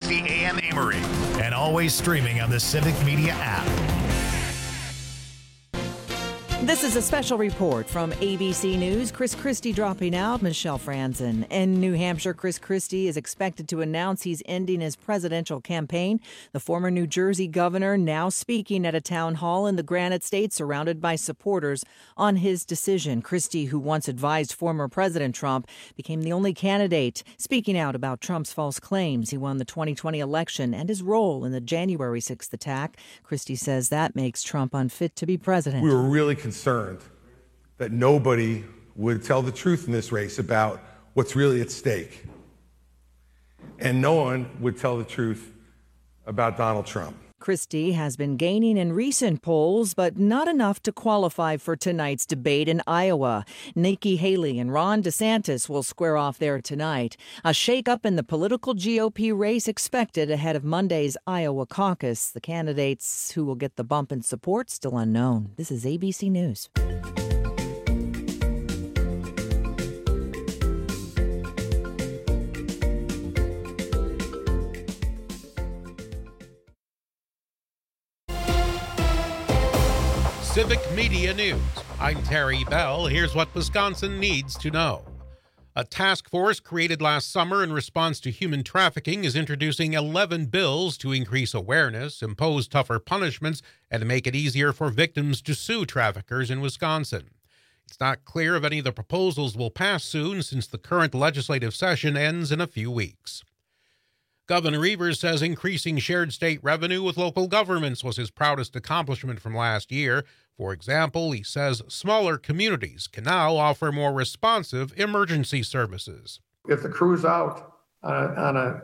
660 AM Emory, and always streaming on the Civic Media app. This is a special report from ABC News. Chris Christie dropping out, Michelle Franzen. In New Hampshire, Chris Christie is expected to announce he's ending his presidential campaign. The former New Jersey governor now speaking at a town hall in the Granite State, surrounded by supporters on his decision. Christie, who once advised former President Trump, became the only candidate speaking out about Trump's false claims. He won the 2020 election and his role in the January 6th attack. Christie says that makes Trump unfit to be president. We were really concerned that nobody would tell the truth in this race about what's really at stake. And no one would tell the truth about Donald Trump. Christie has been gaining in recent polls, but not enough to qualify for tonight's debate in Iowa. Nikki Haley and Ron DeSantis will square off there tonight. A shakeup in the political GOP race expected ahead of Monday's Iowa caucus. The candidates who will get the bump in support still unknown. This is ABC News. Civic Media News. I'm Terry Bell. Here's what Wisconsin needs to know. A task force created last summer in response to human trafficking is introducing 11 bills to increase awareness, impose tougher punishments, and make it easier for victims to sue traffickers in Wisconsin. It's not clear if any of the proposals will pass soon, since the current legislative session ends in a few weeks. Governor Evers says increasing shared state revenue with local governments was his proudest accomplishment from last year. For example, he says smaller communities can now offer more responsive emergency services. If the crew's out on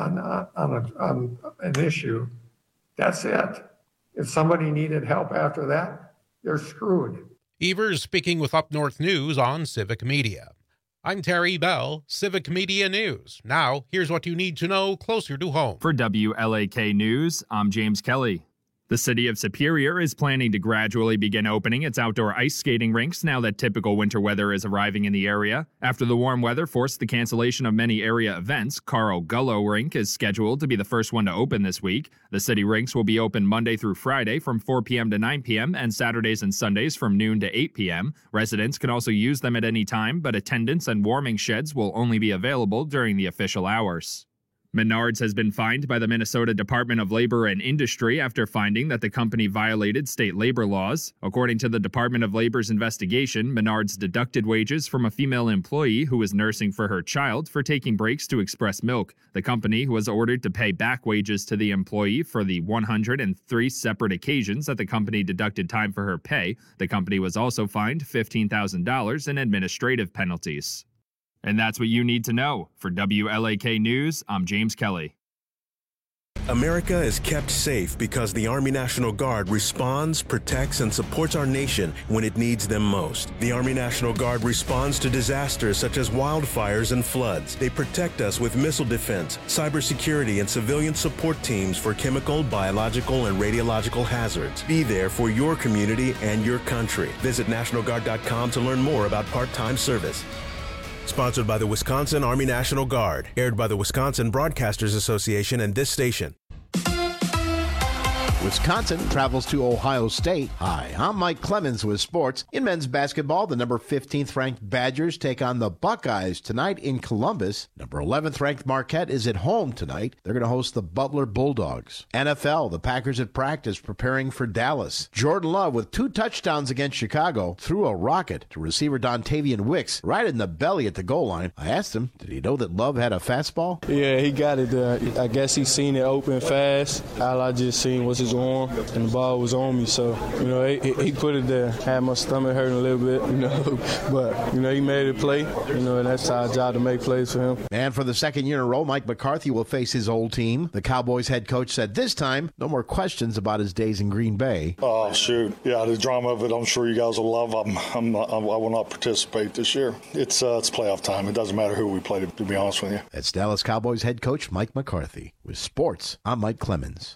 an issue, that's it. If somebody needed help after that, they're screwed. Evers speaking with Up North News on Civic Media. I'm Terry Bell, Civic Media News. Now, here's what you need to know closer to home. For WLAK News, I'm James Kelly. The city of Superior is planning to gradually begin opening its outdoor ice skating rinks now that typical winter weather is arriving in the area. After the warm weather forced the cancellation of many area events, Carl Gullo Rink is scheduled to be the first one to open this week. The city rinks will be open Monday through Friday from 4 p.m. to 9 p.m. and Saturdays and Sundays from noon to 8 p.m. Residents can also use them at any time, but attendance and warming sheds will only be available during the official hours. Menards has been fined by the Minnesota Department of Labor and Industry after finding that the company violated state labor laws. According to the Department of Labor's investigation, Menards deducted wages from a female employee who was nursing for her child for taking breaks to express milk. The company was ordered to pay back wages to the employee for the 103 separate occasions that the company deducted time for her pay. The company was also fined $15,000 in administrative penalties. And that's what you need to know. For WLAK News, I'm James Kelly. America is kept safe because the Army National Guard responds, protects, and supports our nation when it needs them most. The Army National Guard responds to disasters such as wildfires and floods. They protect us with missile defense, cybersecurity, and civilian support teams for chemical, biological, and radiological hazards. Be there for your community and your country. Visit NationalGuard.com to learn more about part-time service. Sponsored by the Wisconsin Army National Guard. Aired by the Wisconsin Broadcasters Association and this station. Wisconsin travels to Ohio State. Hi, I'm Mike Clemens with sports. In men's basketball, the number 15th ranked Badgers take on the Buckeyes tonight in Columbus. Number 11th ranked Marquette is at home tonight. They're going to host the Butler Bulldogs. NFL, the Packers at practice preparing for Dallas. Jordan Love with 2 touchdowns against Chicago threw a rocket to receiver Dontavian Wicks right in the belly at the goal line. I asked him, did he know that Love had a fastball? Yeah, he got it. I guess he seen it open fast. All I just seen was his arm, and the ball was on me. So, he put it there. Had my stomach hurting a little bit, But, he made it play, and that's our job to make plays for him. And for the second year in a row, Mike McCarthy will face his old team. The Cowboys head coach said this time, no more questions about his days in Green Bay. Oh, shoot. Yeah, the drama of it, I'm sure you guys will love. I will not participate this year. It's playoff time. It doesn't matter who we play, to be honest with you. That's Dallas Cowboys head coach Mike McCarthy. With sports, I'm Mike Clemens.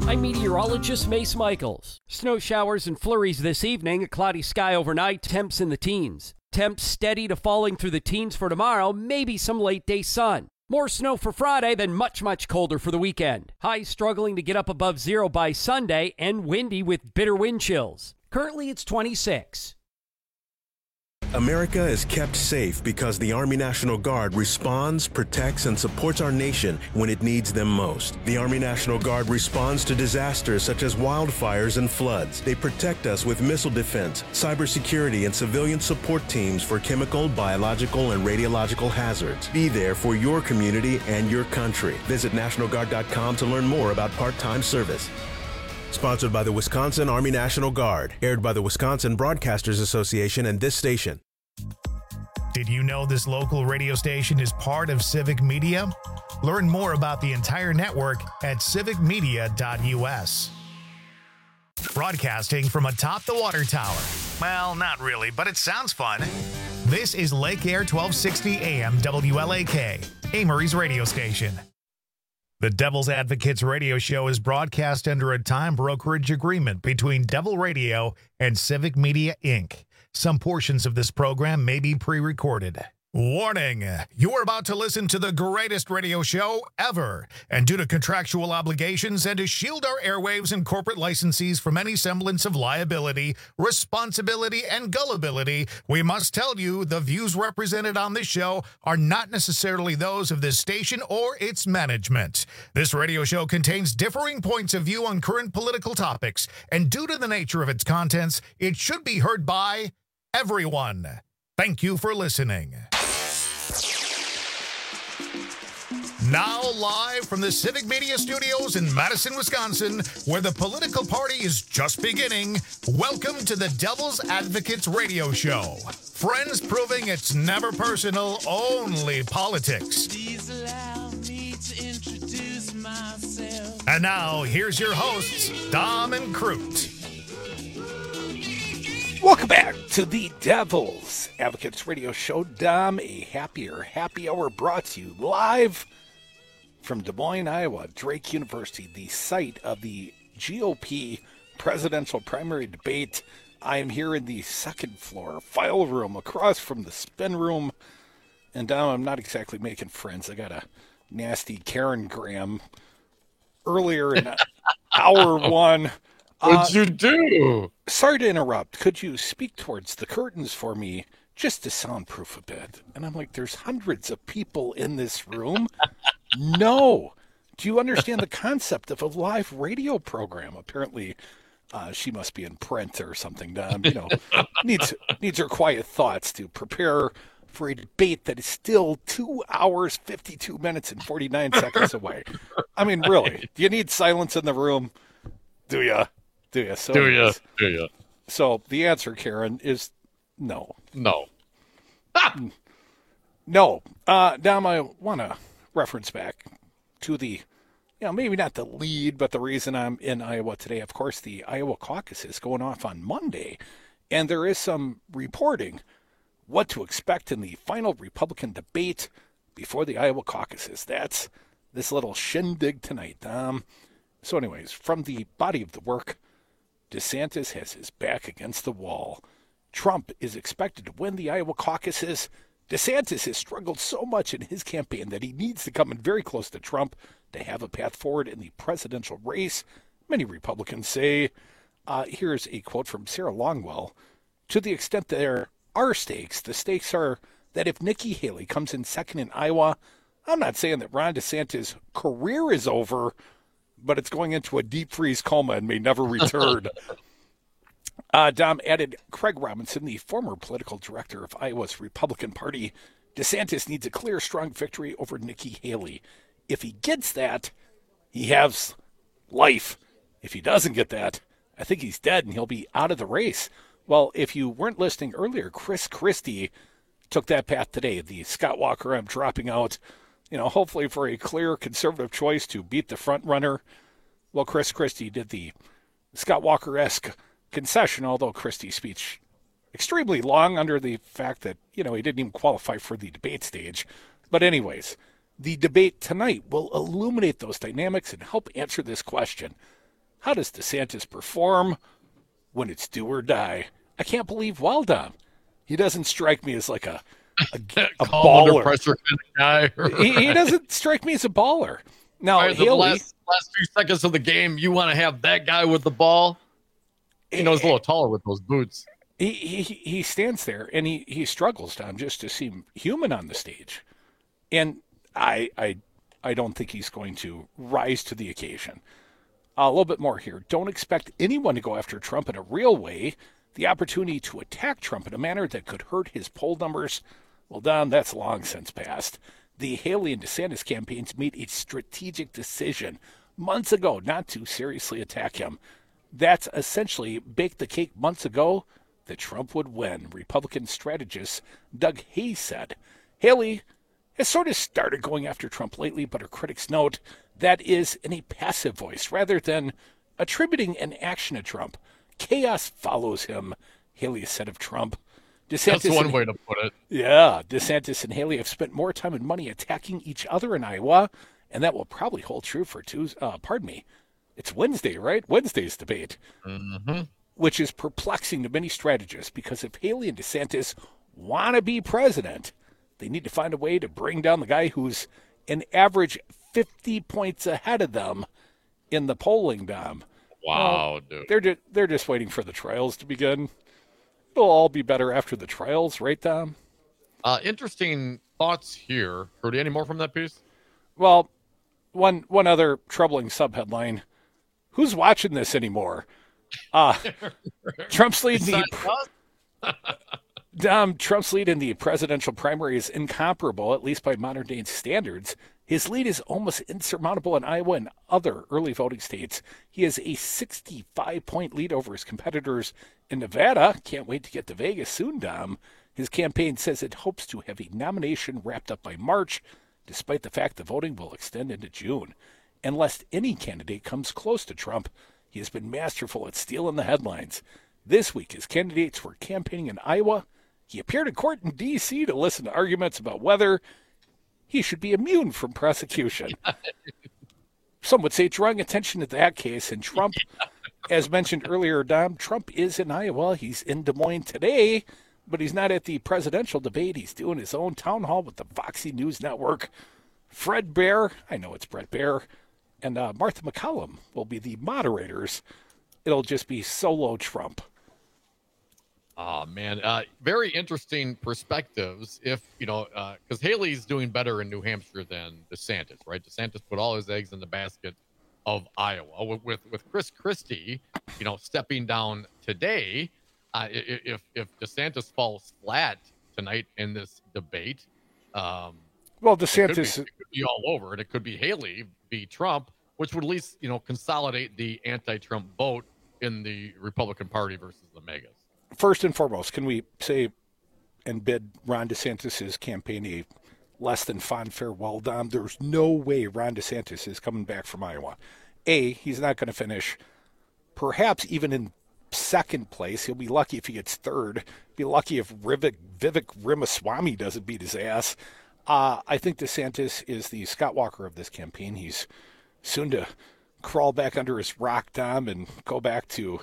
I'm meteorologist Mace Michaels. Snow showers and flurries this evening, a cloudy sky overnight, temps in the teens. Temps steady to falling through the teens for tomorrow, maybe some late day sun. More snow for Friday, then much, much colder for the weekend. Highs struggling to get up above zero by Sunday and windy with bitter wind chills. Currently it's 26. America is kept safe because the Army National Guard responds, protects, and supports our nation when it needs them most. The Army National Guard responds to disasters such as wildfires and floods. They protect us with missile defense, cybersecurity, and civilian support teams for chemical, biological, and radiological hazards. Be there for your community and your country. Visit NationalGuard.com to learn more about part-time service. Sponsored by the Wisconsin Army National Guard. Aired by the Wisconsin Broadcasters Association and this station. Did you know this local radio station is part of Civic Media? Learn more about the entire network at civicmedia.us. Broadcasting from atop the water tower. Well, not really, but it sounds fun. This is Lake Air 1260 AM WLAK, Amory's radio station. The Devil's Advocates radio show is broadcast under a time brokerage agreement between Devil Radio and Civic Media, Inc. Some portions of this program may be pre-recorded. Warning, you are about to listen to the greatest radio show ever. And due to contractual obligations and to shield our airwaves and corporate licensees from any semblance of liability, responsibility, and gullibility, we must tell you the views represented on this show are not necessarily those of this station or its management. This radio show contains differing points of view on current political topics, and due to the nature of its contents, it should be heard by everyone. Thank you for listening. Now live from the Civic Media Studios in Madison, Wisconsin, where the political party is just beginning, welcome to the Devil's Advocates radio show. Friends proving it's never personal, only politics. Please allow me to introduce myself. And now, here's your hosts, Dom and Crute. Welcome back to the Devil's Advocates radio show. Dom, a happy hour brought to you live from Des Moines, Iowa, Drake University, the site of the GOP presidential primary debate. I am here in the second floor file room across from the spin room. And Dom, I'm not exactly making friends. I got a nasty Karen Graham earlier in hour one. What'd you do? Sorry to interrupt. Could you speak towards the curtains for me just to soundproof a bit? And I'm like, there's hundreds of people in this room. No. Do you understand the concept of a live radio program? Apparently, she must be in print or something. Needs her quiet thoughts to prepare for a debate that is still 2 hours, 52 minutes, and 49 seconds away. I mean, really, do you need silence in the room? Do you? So do you? So the answer, Karen, is no. No. No. Dom, I want to reference back to the, maybe not the lead, but the reason I'm in Iowa today. Of course, the Iowa caucus is going off on Monday, and there is some reporting what to expect in the final Republican debate before the Iowa caucuses. That's this little shindig tonight. So anyways, from the body of the work, DeSantis has his back against the wall. Trump is expected to win the Iowa caucuses. DeSantis has struggled so much in his campaign that he needs to come in very close to Trump to have a path forward in the presidential race. Many Republicans say, here's a quote from Sarah Longwell, to the extent there are stakes, the stakes are that if Nikki Haley comes in second in Iowa, I'm not saying that Ron DeSantis' career is over, but it's going into a deep freeze coma and may never return. Dom added, Craig Robinson, the former political director of Iowa's Republican Party, DeSantis needs a clear, strong victory over Nikki Haley. If he gets that, he has life. If he doesn't get that, I think he's dead and he'll be out of the race. Well, if you weren't listening earlier, Chris Christie took that path today. The Scott Walker, I'm dropping out, hopefully for a clear conservative choice to beat the front runner. Well, Chris Christie did the Scott Walker-esque concession, although Christie's speech extremely long under the fact that, he didn't even qualify for the debate stage. But anyways, the debate tonight will illuminate those dynamics and help answer this question. How does DeSantis perform when it's do or die? I can't believe Waldom. He doesn't strike me as like a baller. Under pressure kind of guy. He doesn't strike me as a baller. Now, Right, the Haley, last few seconds of the game, you want to have that guy with the ball. He's a little taller with those boots. he stands there and he struggles, Tom, just to seem human on the stage. And I don't think he's going to rise to the occasion. A little bit more here. Don't expect anyone to go after Trump in a real way. The opportunity to attack Trump in a manner that could hurt his poll numbers, well, Don, that's long since passed. The Haley and DeSantis campaigns made a strategic decision months ago not to seriously attack him. That's essentially baked the cake months ago that Trump would win, Republican strategist Doug Hayes said. Haley has sort of started going after Trump lately, but her critics note that is in a passive voice rather than attributing an action to Trump. Chaos follows him, Haley said of Trump. DeSantis That's one way to put it. Yeah, DeSantis and Haley have spent more time and money attacking each other in Iowa, and that will probably hold true for it's Wednesday, right? Wednesday's debate, which is perplexing to many strategists because if Haley and DeSantis want to be president, they need to find a way to bring down the guy who's an average 50 points ahead of them in the polling, Dom. Wow, dude. They're just waiting for the trials to begin. It'll all be better after the trials, right, Dom? Interesting thoughts here. Rudy, any more from that piece? Well, one other troubling subheadline. Who's watching this anymore? Trump's lead Trump's lead in the presidential primary is incomparable, at least by modern-day standards. His lead is almost insurmountable in Iowa and other early voting states. He has a 65-point lead over his competitors in Nevada. Can't wait to get to Vegas soon, Dom. His campaign says it hopes to have a nomination wrapped up by March, despite the fact the voting will extend into June. And lest any candidate comes close to Trump, he has been masterful at stealing the headlines. This week, his candidates were campaigning in Iowa. He appeared in court in D.C. to listen to arguments about whether he should be immune from prosecution. Some would say drawing attention to that case. And Trump, as mentioned earlier, Dom, Trump is in Iowa. He's in Des Moines today, but he's not at the presidential debate. He's doing his own town hall with the Foxy News Network. Fred Bear, I know it's Brett Bear, and Martha McCallum will be the moderators. It'll just be solo Trump. Oh, man. Very interesting perspectives if, because Haley's doing better in New Hampshire than DeSantis, right? DeSantis put all his eggs in the basket of Iowa. With Chris Christie, stepping down today, if DeSantis falls flat tonight in this debate, well, DeSantis it could be all over, and it could be Haley v. Trump, which would at least, consolidate the anti-Trump vote in the Republican Party versus the MAGAs. First and foremost, can we say and bid Ron DeSantis' campaign a less than fond farewell, Dom? There's no way Ron DeSantis is coming back from Iowa. He's not going to finish perhaps even in second place. He'll be lucky if he gets third. Be lucky if Vivek Ramaswamy doesn't beat his ass. I think DeSantis is the Scott Walker of this campaign. He's soon to crawl back under his rock, Dom, and go back to,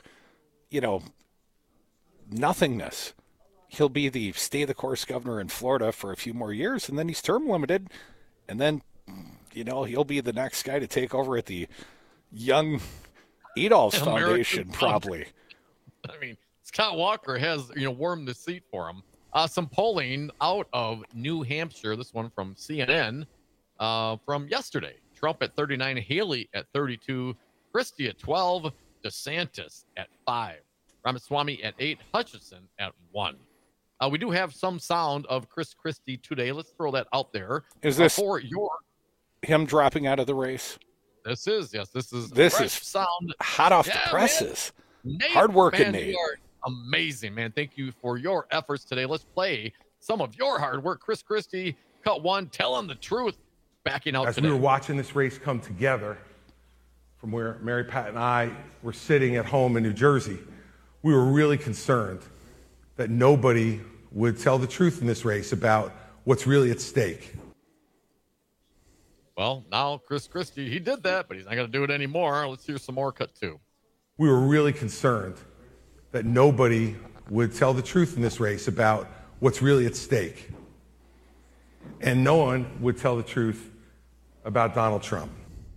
nothingness. He'll be the stay-the-course governor in Florida for a few more years, and then he's term limited, and then, he'll be the next guy to take over at the Young Adolph's Foundation, probably. I mean, Scott Walker has, warmed the seat for him. Some polling out of New Hampshire, this one from CNN, from yesterday. Trump at 39, Haley at 32, Christie at 12, DeSantis at 5. Ramaswamy at 8, Hutchinson at 1. We do have some sound of Chris Christie today. Let's throw that out there. Is this for him dropping out of the race? This is sound hot off the presses. Nate, hard working, man, Nate. You are amazing, man. Thank you for your efforts today. Let's play some of your hard work. Chris Christie, cut one, telling the truth, backing out As today. we were watching this race come together from where Mary Pat and I were sitting at home in New Jersey, we were really concerned that nobody would tell the truth in this race about what's really at stake. Well, now Chris Christie, he did that, but he's not going to do it anymore. Let's hear some more cut 2. We were really concerned that nobody would tell the truth in this race about what's really at stake. And no one would tell the truth about Donald Trump.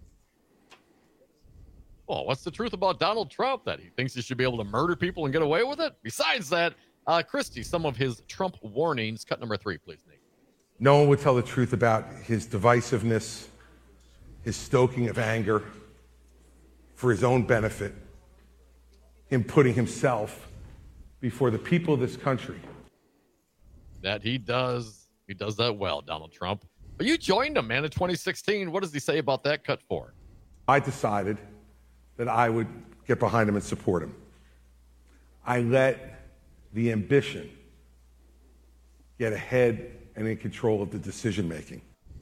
Well, what's the truth about Donald Trump? That he thinks he should be able to murder people and get away with it? Besides that, Christie, some of his Trump warnings. Cut number 3, please, Nate. No one would tell the truth about his divisiveness, his stoking of anger for his own benefit, him putting himself before the people of this country. That he does. He does that well, Donald Trump. But you joined him, man, in 2016. What does he say about that? Cut 4. I decided that I would get behind him and support him. I let the ambition get ahead and in control of the decision-making.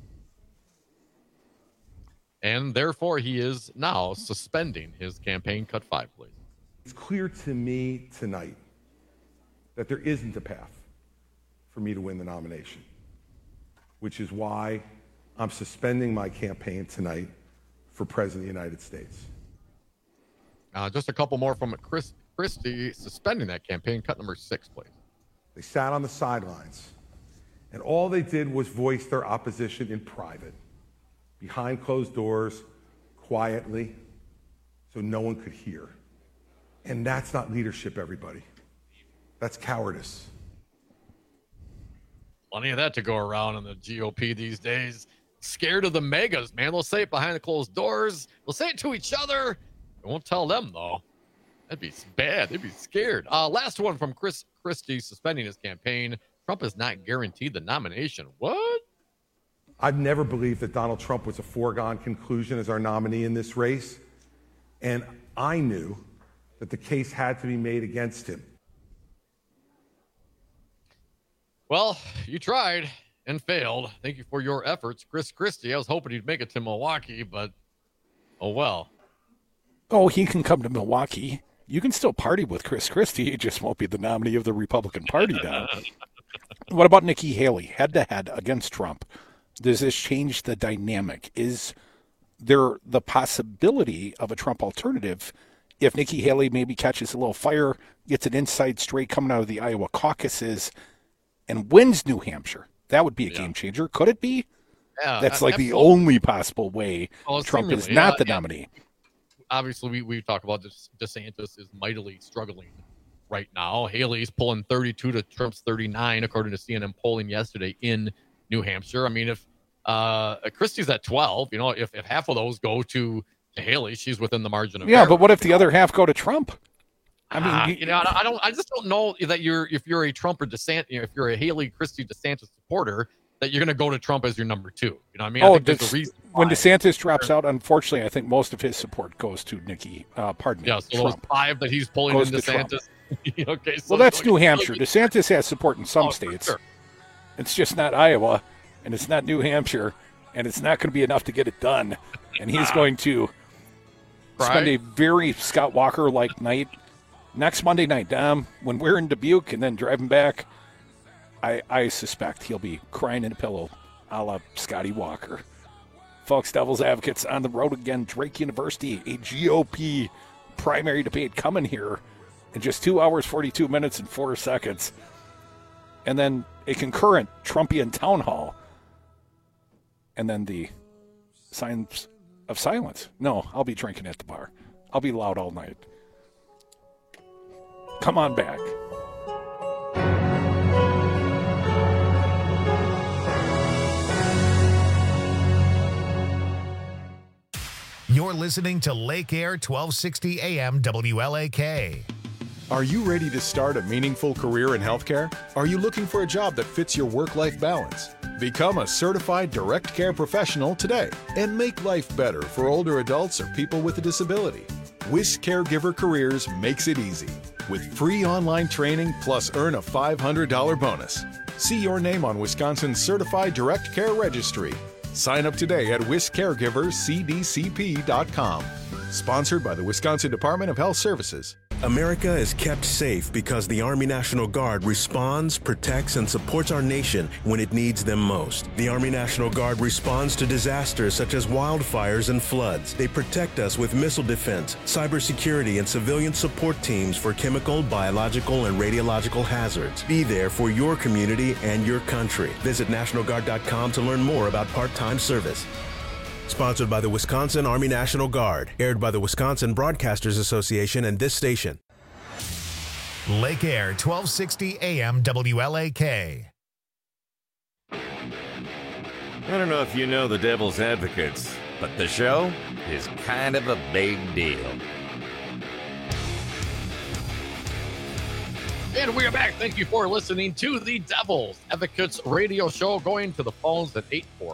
And therefore, he is now suspending his campaign. Cut 5, please. It's clear to me tonight that there isn't a path for me to win the nomination, which is why I'm suspending my campaign tonight for President of the United States. Just a couple more from Christie suspending that campaign. Cut number 6, please. They sat on the sidelines, and all they did was voice their opposition in private, behind closed doors, quietly, so no one could hear. And that's not leadership, everybody. That's cowardice. Plenty of that to go around in the GOP these days. Scared of the megas, man. They'll say it behind the closed doors. They'll say it to each other. They won't tell them, though. That'd be bad. They'd be scared. Last one from Christie suspending his campaign. Trump is not guaranteed the nomination. What? I've never believed that Donald Trump was a foregone conclusion as our nominee in this race. And I knew that the case had to be made against him. Well, you tried and failed. Thank you for your efforts, Chris Christie. I was hoping he'd make it to Milwaukee, but oh well. Oh, he can come to Milwaukee. You can still party with Chris Christie. He just won't be the nominee of the Republican Party now. What about Nikki Haley, head-to-head against Trump? Does this change the dynamic? Is there the possibility of a Trump alternative if Nikki Haley maybe catches a little fire, gets an inside straight coming out of the Iowa caucuses, and wins New Hampshire? That would be a game changer. Could it be? Yeah, that's like the only possible way Trump is not the nominee. Obviously, we talk about this. DeSantis is mightily struggling right now. Haley's pulling 32 to Trump's 39, according to CNN polling yesterday in New Hampshire. I mean, if Christie's at 12, if half of those go to Haley, she's within the margin of error. But what if the other half go to Trump? I mean, I just don't know that if you're a Trump or DeSantis, if you're a Haley Christie DeSantis supporter, that you're going to go to Trump as your number 2. You know what I mean? I think there's a reason when DeSantis drops out, unfortunately, I think most of his support goes to Nikki. Yeah, so Trump. those 5 that he's pulling in DeSantis. Okay, so well, that's New Hampshire. DeSantis has support in some states. Sure. It's just not Iowa, and it's not New Hampshire, and it's not going to be enough to get it done. And he's going to spend a very Scott Walker-like night next Monday night, Dom, when we're in Dubuque and then driving back. I suspect he'll be crying in a pillow a la Scotty Walker. Folks, Devil's Advocates on the road again. Drake University, a GOP primary debate coming here in just 2 hours, 42 minutes, and 4 seconds. And then a concurrent Trumpian town hall. And then the signs of silence. No, I'll be drinking at the bar. I'll be loud all night. Come on back. You're listening to Lake Air 1260 AM WLAK. Are you ready to start a meaningful career in healthcare? Are you looking for a job that fits your work-life balance? Become a certified direct care professional today and make life better for older adults or people with a disability. WIS Caregiver Careers makes it easy with free online training plus earn a $500 bonus. See your name on Wisconsin's Certified Direct Care Registry. Sign up today at wiscaregivercdcp.com. Sponsored by the Wisconsin Department of Health Services. America is kept safe because the Army National Guard responds, protects, and supports our nation when it needs them most. The Army National Guard responds to disasters such as wildfires and floods. They protect us with missile defense, cybersecurity, and civilian support teams for chemical, biological, and radiological hazards. Be there for your community and your country. Visit NationalGuard.com to learn more about part-time service. Sponsored by the Wisconsin Army National Guard. Aired by the Wisconsin Broadcasters Association and this station. Lake Air 1260 AM WLAK. I don't know if you know the Devil's Advocates, but the show is kind of a big deal. And we are back. Thank you for listening to the Devil's Advocates radio show. Going to the phones at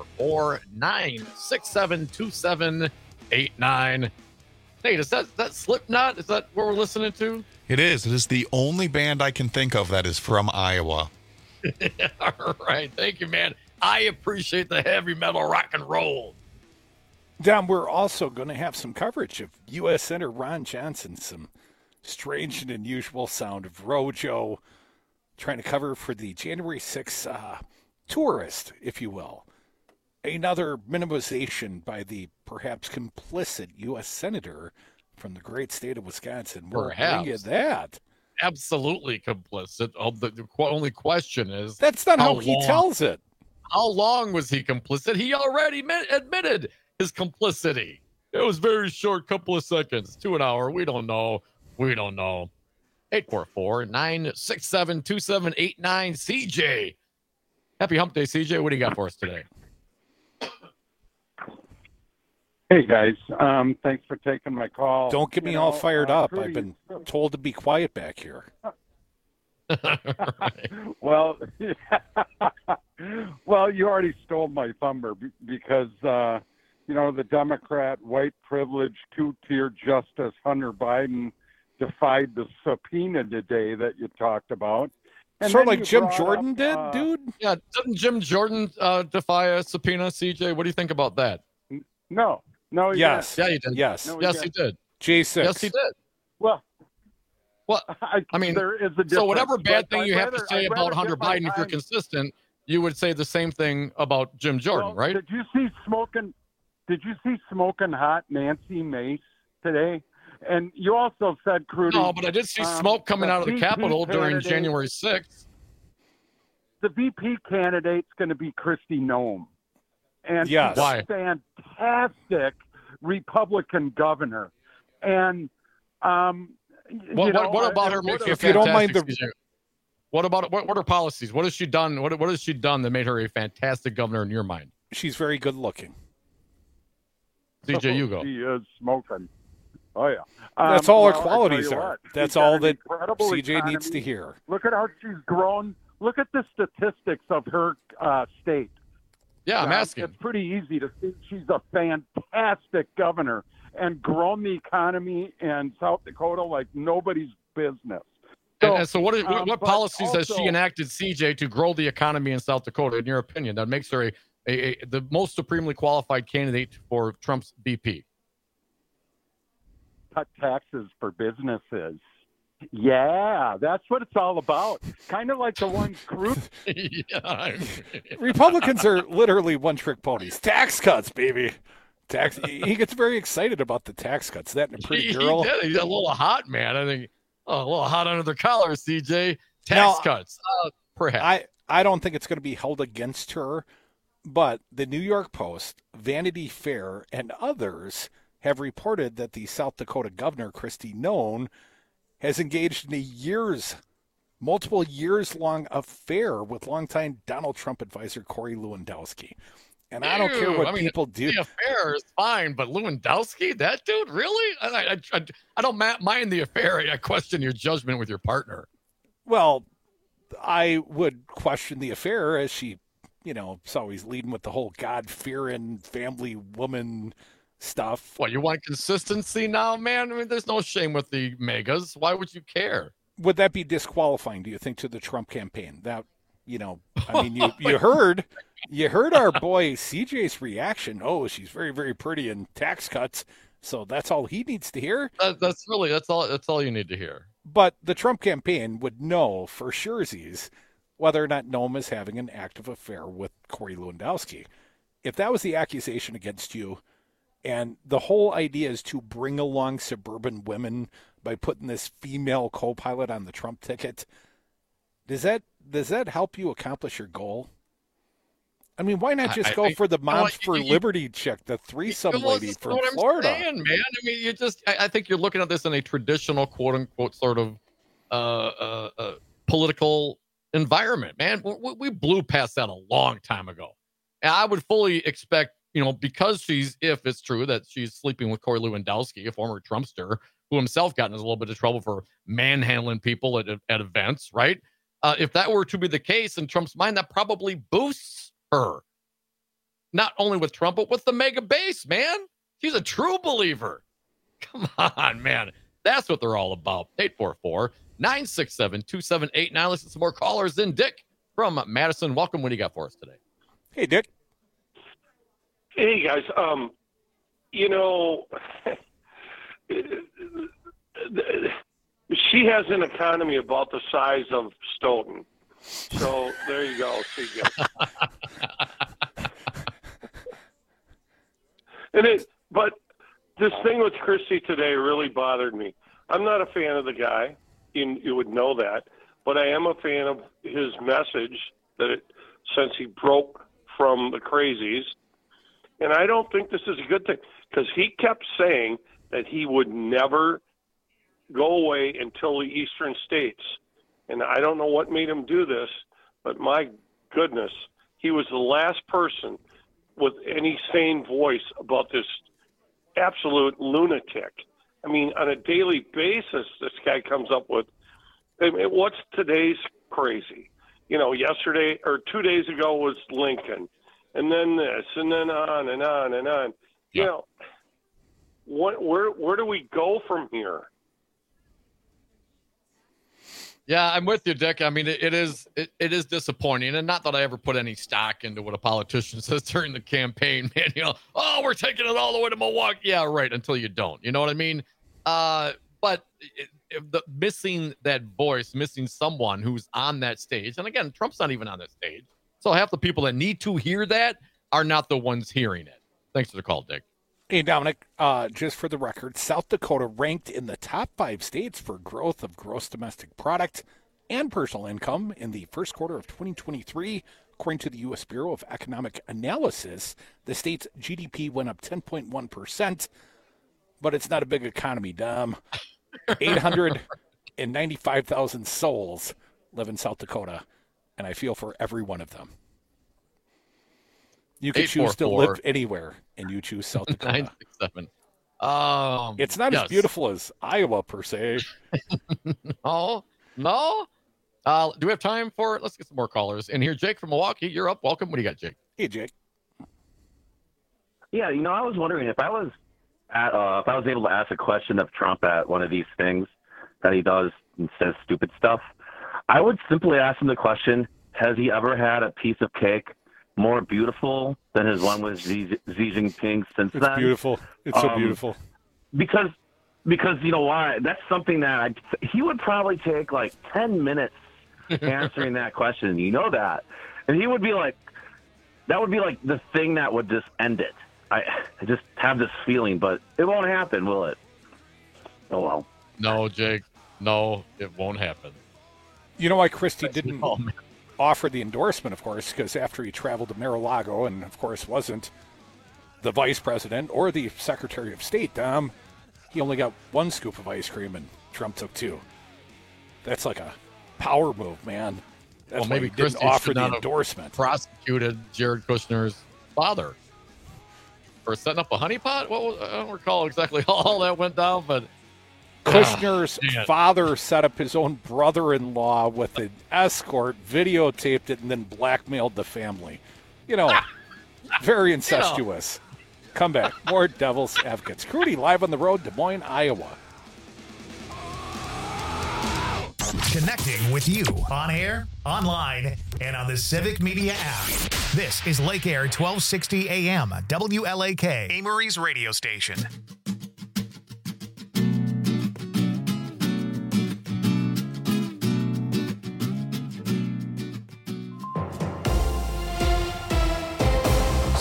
844-967-2789. Nate, is that Slipknot? Is that what we're listening to? It is. It is the only band I can think of that is from Iowa. All right. Thank you, man. I appreciate the heavy metal rock and roll. Dom, we're also going to have some coverage of U.S. Senator Ron Johnson, some strange and unusual sound of Rojo, trying to cover for the January 6th tourist, if you will. Another minimization by the perhaps complicit U.S. Senator from the great state of Wisconsin. We'll bring you that. Absolutely complicit. The only question is... That's not how he tells it. How long was he complicit? He already admitted his complicity. It was very short, couple of seconds to an hour. We don't know. 844-967-2789. CJ. Happy hump day, CJ. What do you got for us today? Hey, guys. Thanks for taking my call. Don't get me all fired up. I've been told to be quiet back here. Well, you already stole my thunder because, the Democrat white privilege two-tier justice Hunter Biden defied the subpoena today that you talked about. And sort of like Jim Jordan did, dude? Yeah, didn't Jim Jordan defy a subpoena, CJ? What do you think about that? No, yes. Yeah, he did. Yes. No, yes, he did. J6. Yes, he did. Well, I mean, there is a difference. So whatever bad thing you have to say about Hunter Biden, if you're consistent, you would say the same thing about Jim Jordan, right? Did you see smoking hot Nancy Mace today? And you also said, Crudy. No, but I did see smoke coming out of the Capitol during January 6th. The VP candidate's going to be Kristi Noem. And she's a fantastic Republican governor. And what about her? If you don't mind what are her policies? What has she done? What has she done that made her a fantastic governor in your mind? She's very good looking. CJ, you go. She is smoking. Oh, yeah. That's all her qualities are. That's all that CJ needs to hear. Look at how she's grown. Look at the statistics of her state. Yeah, I'm asking. It's pretty easy to see she's a fantastic governor and grown the economy in South Dakota like nobody's business. So what policies has she enacted, CJ, to grow the economy in South Dakota, in your opinion, that makes her the most supremely qualified candidate for Trump's VP? Cut taxes for businesses. Yeah, that's what it's all about. Kind of like the one group. Republicans are literally one-trick ponies. Tax cuts, baby. He gets very excited about the tax cuts. That and a pretty girl. He's a little hot, man. I think a little hot under the collar, CJ. Tax cuts, perhaps. I don't think it's going to be held against her, but the New York Post, Vanity Fair, and others have reported that the South Dakota governor, Kristi Noem, has engaged in a multiple years-long affair with longtime Donald Trump advisor Corey Lewandowski. And I don't care what people do. The affair is fine, but Lewandowski, that dude, really? I don't mind the affair. I question your judgment with your partner. Well, I would question the affair as she, is always leading with the whole God-fearing family woman stuff. What, you want consistency now, man? I mean, there's no shame with the megas. Why would you care? Would that be disqualifying, do you think, to the Trump campaign? That, I mean, you heard our boy CJ's reaction. Oh, she's very, very pretty, and tax cuts. So that's all he needs to hear. That's all you need to hear. But the Trump campaign would know for surezies whether or not Noam is having an active affair with Corey Lewandowski. If that was the accusation against you, and the whole idea is to bring along suburban women by putting this female co-pilot on the Trump ticket, does that help you accomplish your goal? I mean, why not just go for the Moms for Liberty chick, the threesome lady from Florida? Saying, man. I mean, I think you're looking at this in a traditional, quote unquote, sort of political environment, man. We blew past that a long time ago. And I would fully expect, because if it's true that she's sleeping with Corey Lewandowski, a former Trumpster, who himself got in a little bit of trouble for manhandling people at events, right? If that were to be the case in Trump's mind, that probably boosts her. Not only with Trump, but with the mega base, man. She's a true believer. Come on, man. That's what they're all about. 844-967-2789. Listen to some more callers than Dick from Madison. Welcome. What do you got for us today? Hey, Dick. Hey, guys. She has an economy about the size of Stoughton. So there you go. See you guys. But this thing with Christie today really bothered me. I'm not a fan of the guy. You would know that. But I am a fan of his message since he broke from the crazies. And I don't think this is a good thing because he kept saying that he would never go away until the eastern states. And I don't know what made him do this, but my goodness, he was the last person with any sane voice about this absolute lunatic. I mean, on a daily basis, this guy comes up with, what's today's crazy? Yesterday or 2 days ago was Lincoln, and then this, and then on and on and on. Yeah. Where do we go from here? Yeah, I'm with you, Dick. I mean, it is disappointing, and not that I ever put any stock into what a politician says during the campaign, man. We're taking it all the way to Milwaukee. Yeah, right, until you don't. You know what I mean? But missing that voice, missing someone who's on that stage, and again, Trump's not even on that stage, so half the people that need to hear that are not the ones hearing it. Thanks for the call, Dick. Hey, Dominic, just for the record, South Dakota ranked in the top 5 states for growth of gross domestic product and personal income in the first quarter of 2023. According to the U.S. Bureau of Economic Analysis, the state's GDP went up 10.1%, but it's not a big economy, Dom. 895,000 souls live in South Dakota, and I feel for every one of them. You can choose to live anywhere, and you choose South Dakota. 967. It's not as beautiful as Iowa, per se. No. Do we have time for it? Let's get some more callers. And here, Jake from Milwaukee, you're up. Welcome. What do you got, Jake? Hey, Jake. Yeah, I was wondering if I was able to ask a question of Trump at one of these things that he does and says stupid stuff, I would simply ask him the question, has he ever had a piece of cake more beautiful than his one with Xi Jinping since then? It's beautiful. It's so beautiful. Because you know why? That's something that he would probably take like 10 minutes answering that question. You know that. And he would be like, that would be like the thing that would just end it. I just have this feeling, but it won't happen, will it? Oh, well. No, Jake. No, it won't happen. You know why Christie didn't offer the endorsement, of course, because after he traveled to Mar-a-Lago and, of course, wasn't the vice president or the secretary of state, he only got one scoop of ice cream and Trump took 2. That's like a power move, man. That's why he didn't offer the endorsement. Prosecuted Jared Kushner's father for setting up a honeypot. I don't recall exactly how all that went down, but Kushner's father set up his own brother-in-law with an escort, videotaped it, and then blackmailed the family. Very incestuous. Come back. More Devil's Advocates. Crudy live on the road, Des Moines, Iowa. Connecting with you on air, online, and on the Civic Media app. This is Lake Air 1260 AM, WLAK, Amory's radio station.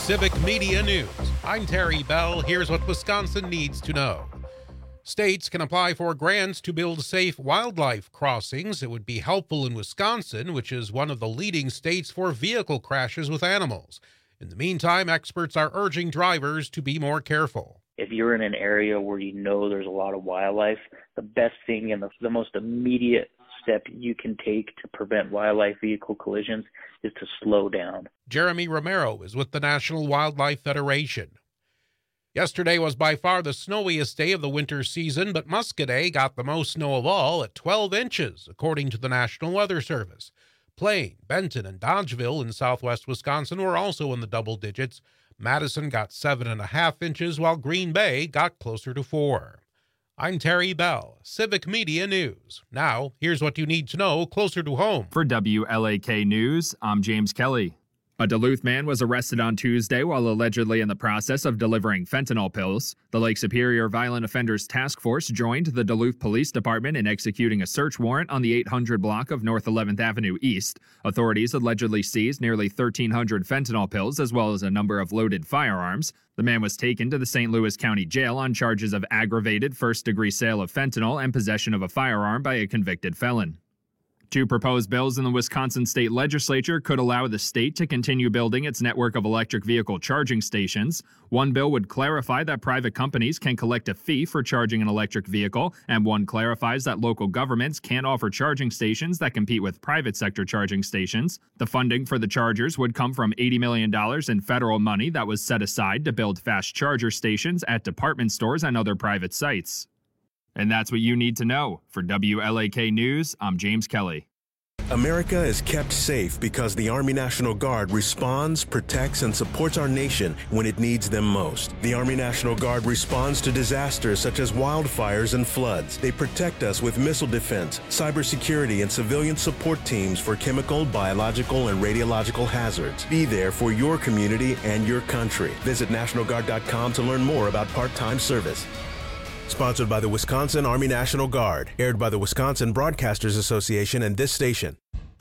Civic Media News. I'm Terry Bell. Here's what Wisconsin needs to know. States can apply for grants to build safe wildlife crossings. It would be helpful in Wisconsin, which is one of the leading states for vehicle crashes with animals. In the meantime, experts are urging drivers to be more careful. If you're in an area where you know there's a lot of wildlife, the best thing and the most immediate step you can take to prevent wildlife vehicle collisions is to slow down. Jeremy Romero is with the National Wildlife Federation. Yesterday was by far the snowiest day of the winter season, but Muscoda got the most snow of all at 12 inches, according to the National Weather Service. Plain, Benton, and Dodgeville in southwest Wisconsin were also in the double digits. Madison got 7.5 inches, while Green Bay got closer to 4. I'm Terry Bell, Civic Media News. Now, here's what you need to know closer to home. For WLAK News, I'm James Kelly. A Duluth man was arrested on Tuesday while allegedly in the process of delivering fentanyl pills. The Lake Superior Violent Offenders Task Force joined the Duluth Police Department in executing a search warrant on the 800 block of North 11th Avenue East. Authorities allegedly seized nearly 1,300 fentanyl pills as well as a number of loaded firearms. The man was taken to the St. Louis County Jail on charges of aggravated first-degree sale of fentanyl and possession of a firearm by a convicted felon. Two proposed bills in the Wisconsin state legislature could allow the state to continue building its network of electric vehicle charging stations. One bill would clarify that private companies can collect a fee for charging an electric vehicle, and one clarifies that local governments can't offer charging stations that compete with private sector charging stations. The funding for the chargers would come from $80 million in federal money that was set aside to build fast charger stations at department stores and other private sites. And that's what you need to know. For WLAK News, I'm James Kelly. America is kept safe because the Army National Guard responds, protects, and supports our nation when it needs them most. The Army National Guard responds to disasters such as wildfires and floods. They protect us with missile defense, cybersecurity, and civilian support teams for chemical, biological, and radiological hazards. Be there for your community and your country. Visit NationalGuard.com to learn more about part-time service. Sponsored by the Wisconsin Army National Guard. Aired by the Wisconsin Broadcasters Association and this station.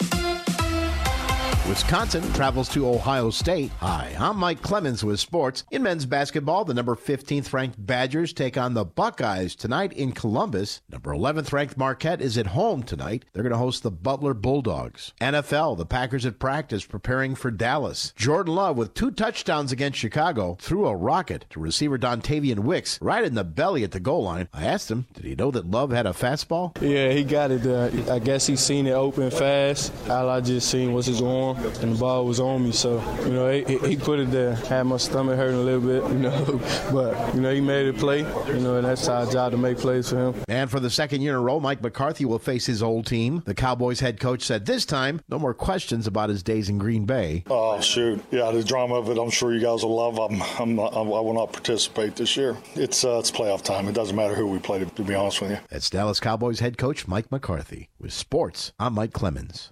Wisconsin travels to Ohio State. Hi, I'm Mike Clemens with sports. In men's basketball, the number 15th ranked Badgers take on the Buckeyes tonight in Columbus. Number 11th ranked Marquette is at home tonight. They're going to host the Butler Bulldogs. NFL, the Packers at practice preparing for Dallas. Jordan Love with 2 touchdowns against Chicago threw a rocket to receiver Dontavian Wicks right in the belly at the goal line. I asked him, did he know that Love had a fastball? Yeah, he got it. I guess he seen it open fast. All I just seen was his arm, and the ball was on me. So, he put it there. Had my stomach hurting a little bit, But, he made it play, and that's our job to make plays for him. And for the second year in a row, Mike McCarthy will face his old team. The Cowboys head coach said this time, no more questions about his days in Green Bay. Oh, shoot. Yeah, the drama of it, I'm sure you guys will love. I will not participate this year. It's playoff time. It doesn't matter who we play, to be honest with you. That's Dallas Cowboys head coach Mike McCarthy. With sports, I'm Mike Clemens.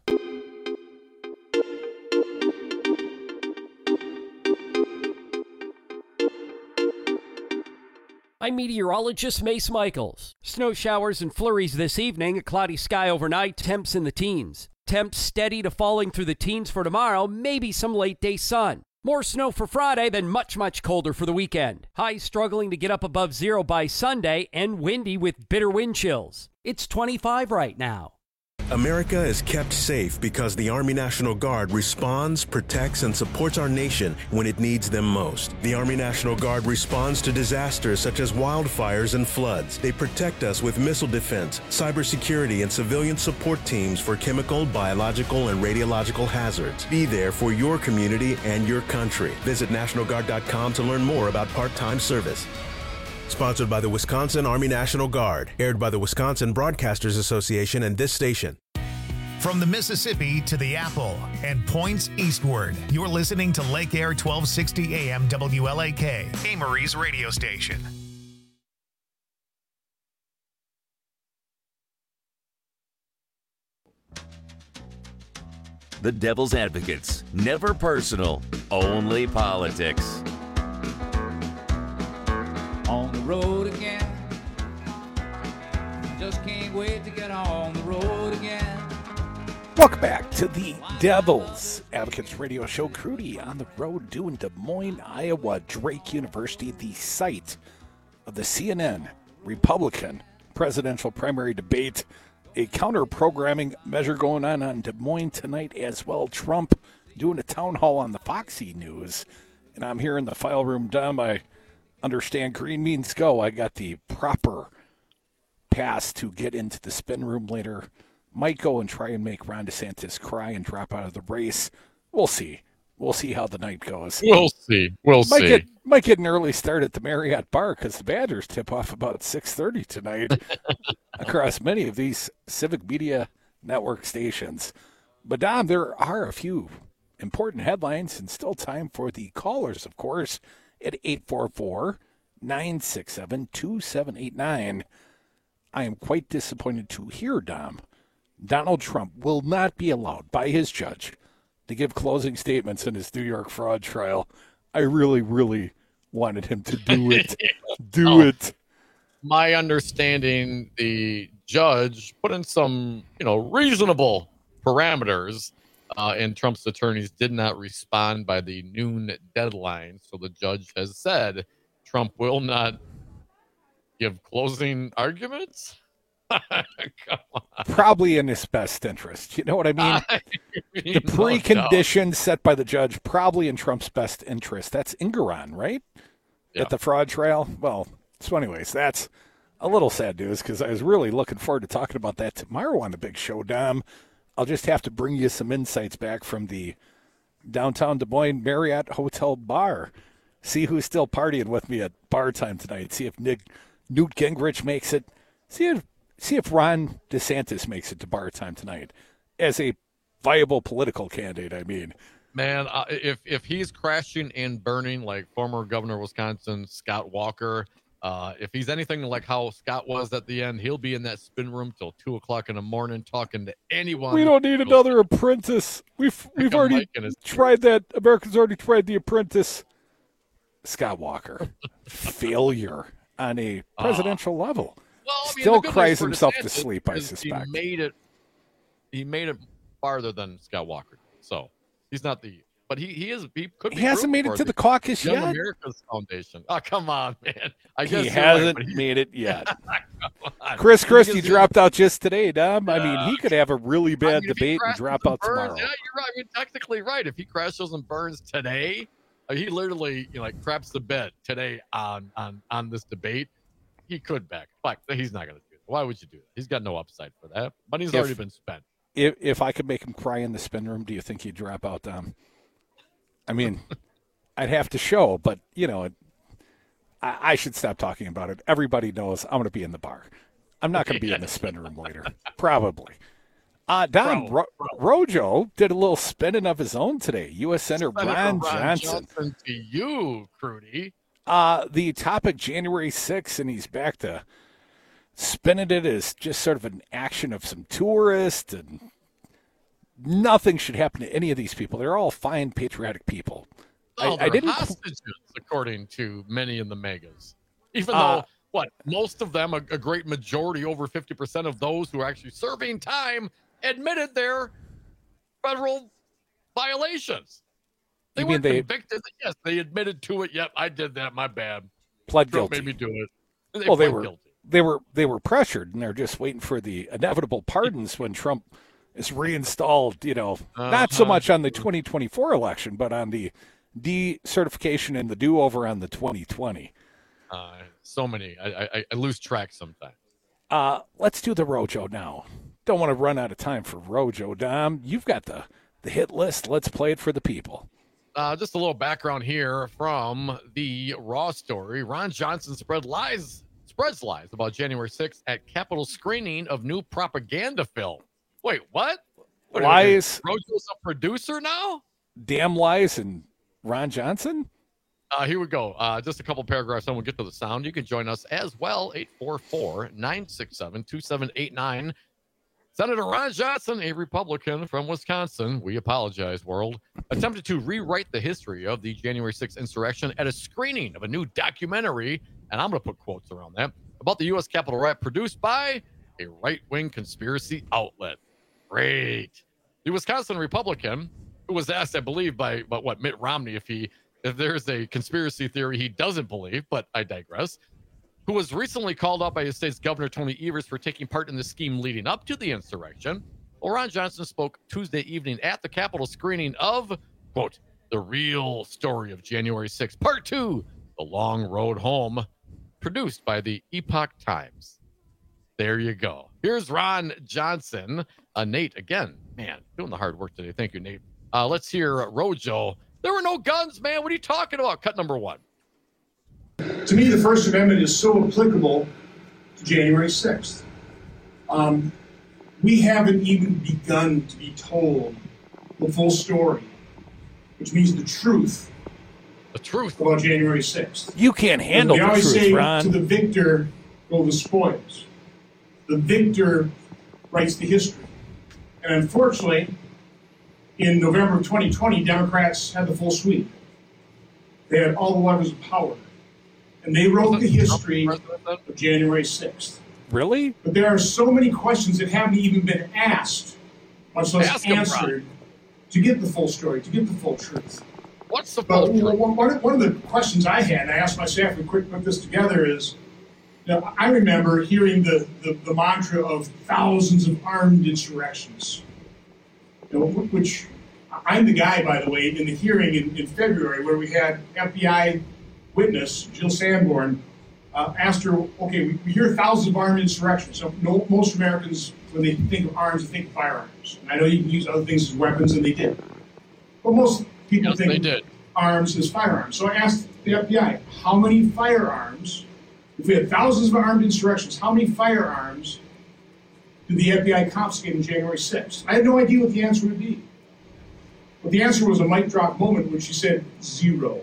I'm meteorologist Mace Michaels. Snow showers and flurries this evening, a cloudy sky overnight, temps in the teens. Temps steady to falling through the teens for tomorrow, maybe some late day sun. More snow for Friday, then much, much colder for the weekend. Highs struggling to get up above 0 by Sunday and windy with bitter wind chills. It's 25 right now. America is kept safe because the Army National Guard responds, protects, and supports our nation when it needs them most. The Army National Guard responds to disasters such as wildfires and floods. They protect us with missile defense, cybersecurity, and civilian support teams for chemical, biological, and radiological hazards. Be there for your community and your country. Visit NationalGuard.com to learn more about part-time service. Sponsored by the Wisconsin Army National Guard. Aired by the Wisconsin Broadcasters Association and this station. From the Mississippi to the Apple and points eastward, you're listening to Lake Air 1260 AM WLAK, Amory's radio station. The Devil's Advocates. Never personal, only politics. On the road again. Just can't wait to get on the road again. Welcome back to the Devil's Advocates Radio Show. Crudy on the road doing Des Moines, Iowa, Drake University, the site of the CNN Republican presidential primary debate. A counter-programming measure going on Des Moines tonight as well. Trump doing a town hall on the Foxy News. And I'm here in the file room, Dom. I understand green means go. I got the proper pass to get into the spin room later. Might go and try and make Ron DeSantis cry and drop out of the race. We'll see. We'll see how the night goes. We'll see. Might get an early start at the Marriott bar because the Badgers tip off about 6:30 tonight across many of these Civic Media Network stations. But, Dom, there are a few important headlines and still time for the callers, of course, at 844-967-2789. I am quite disappointed to hear, Dom, Donald Trump will not be allowed by his judge to give closing statements in his New York fraud trial. I really, really wanted him to do it. It. My understanding, the judge put in some, reasonable parameters, and Trump's attorneys did not respond by the noon deadline. So the judge has said Trump will not give closing arguments. Come on. Probably in his best interest. You know what I mean? The preconditions set by the judge, probably in Trump's best interest. That's Engoron, right? Yeah. At the fraud trial. Well, so anyways, that's a little sad news because I was really looking forward to talking about that tomorrow on the Big Show, Dom. I'll just have to bring you some insights back from the downtown Des Moines Marriott Hotel bar. See who's still partying with me at bar time tonight. See if Newt Gingrich makes it. See if Ron DeSantis makes it to bar time tonight as a viable political candidate, I mean. Man, if he's crashing and burning like former governor of Wisconsin, Scott Walker, if he's anything like how Scott was at the end, he'll be in that spin room till 2 o'clock in the morning talking to anyone. We don't need another apprentice. We've already tried that. Americans already tried The Apprentice. Scott Walker, failure on a presidential level. Well, I mean, still cries himself to sleep, I suspect. He made it farther than Scott Walker. So he's not the, but he could be. He hasn't made it to the caucus Young yet. America's Foundation. Oh, come on, man. I guess he hasn't made it yet. On. Chris Christie dropped out just today, Dom. I mean, he could have a really bad debate and drop out tomorrow. Yeah, you're right. I mean, technically right. If he crashes and burns today, he literally, craps the bed today on this debate. He could back. But he's not going to do it. Why would you do that? He's got no upside for that. Money's already been spent. If I could make him cry in the spin room, do you think he'd drop out, Dom? I mean, I'd have to show, but, I should stop talking about it. Everybody knows I'm going to be in the bar. I'm not going to be in the spin room later. Probably. Dom, Rojo did a little spinning of his own today. U.S. Senator Ron Johnson. To you, Crudy. The topic January 6th, and he's back to spinning it as just sort of an action of some tourists, and nothing should happen to any of these people. They're all fine, patriotic people. I didn't hostages, according to many in the megas. Even though, most of them, a great majority, over 50% of those who are actually serving time, admitted their federal violations. They were convicted. Yes, they admitted to it. Yep, I did that. My bad. Pled Trump guilty. made me do it. They were guilty. They were pressured, and they're just waiting for the inevitable pardons when Trump is reinstalled. Not so much on the 2024 election, but on the decertification and the do-over on the 2020. So many. I lose track sometimes. Let's do the Rojo now. Don't want to run out of time for Rojo, Dom. You've got the hit list. Let's play it for the people. Just a little background here from the Raw story. Ron Johnson spreads lies about January 6th at Capitol screening of new propaganda film. Wait, what? Lies? Rojo's a producer now? Damn lies and Ron Johnson? Here we go. Just a couple paragraphs, and we'll get to the sound. You can join us as well, 844-967-2789. Senator Ron Johnson, a Republican from Wisconsin, we apologize, world, attempted to rewrite the history of the January 6th insurrection at a screening of a new documentary, and I'm going to put quotes around that, about the U.S. Capitol riot produced by a right-wing conspiracy outlet. Great. The Wisconsin Republican, who was asked, I believe, by Mitt Romney if there's a conspiracy theory he doesn't believe, but I digress, who was recently called out by his state's Governor Tony Evers for taking part in the scheme leading up to the insurrection. Well, Ron Johnson spoke Tuesday evening at the Capitol screening of, quote, The Real Story of January 6th, Part 2, The Long Road Home, produced by the Epoch Times. There you go. Here's Ron Johnson. Nate, again, man, doing the hard work today. Thank you, Nate. Let's hear Rojo. There were no guns, man. What are you talking about? Cut number 1. To me, the First Amendment is so applicable to January 6th. We haven't even begun to be told the full story, which means the truth. The truth about January 6th. You can't handle the truth, Ron. We always say, to the victor go the spoils. The victor writes the history. And unfortunately, in November of 2020, Democrats had the full sweep. They had all the levers of power. And they wrote the history of January 6th. Really? But there are so many questions that haven't even been asked, much less answered, to get the full story, to get the full truth. What's the full truth? One of the questions I had, and I asked my staff to quick put this together, is, I remember hearing the mantra of thousands of armed insurrections, which I'm the guy, by the way, in the hearing in February where we had FBI witness, Jill Sanborn, asked her, okay, we hear thousands of armed insurrections. So most Americans, when they think of arms, they think of firearms. And I know you can use other things as weapons, and they did. But most people think of arms as firearms. So I asked the FBI, how many firearms, if we had thousands of armed insurrections, how many firearms did the FBI confiscate on January 6th? I had no idea what the answer would be. But the answer was a mic drop moment when she said 0.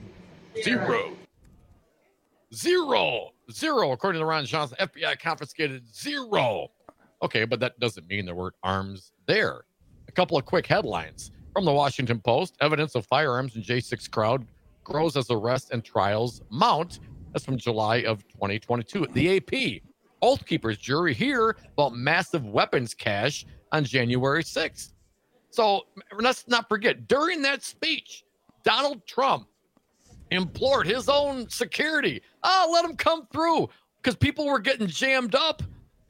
Zero, according to Ron Johnson. FBI confiscated 0. Okay, but that doesn't mean there weren't arms there. A couple of quick headlines from the Washington Post. Evidence of firearms in J6 crowd grows as arrests and trials mount. That's from July of 2022. The AP, Oath Keepers jury hear about massive weapons cache on January 6th. So let's not forget, during that speech, Donald Trump implored his own security. Let them come through, because people were getting jammed up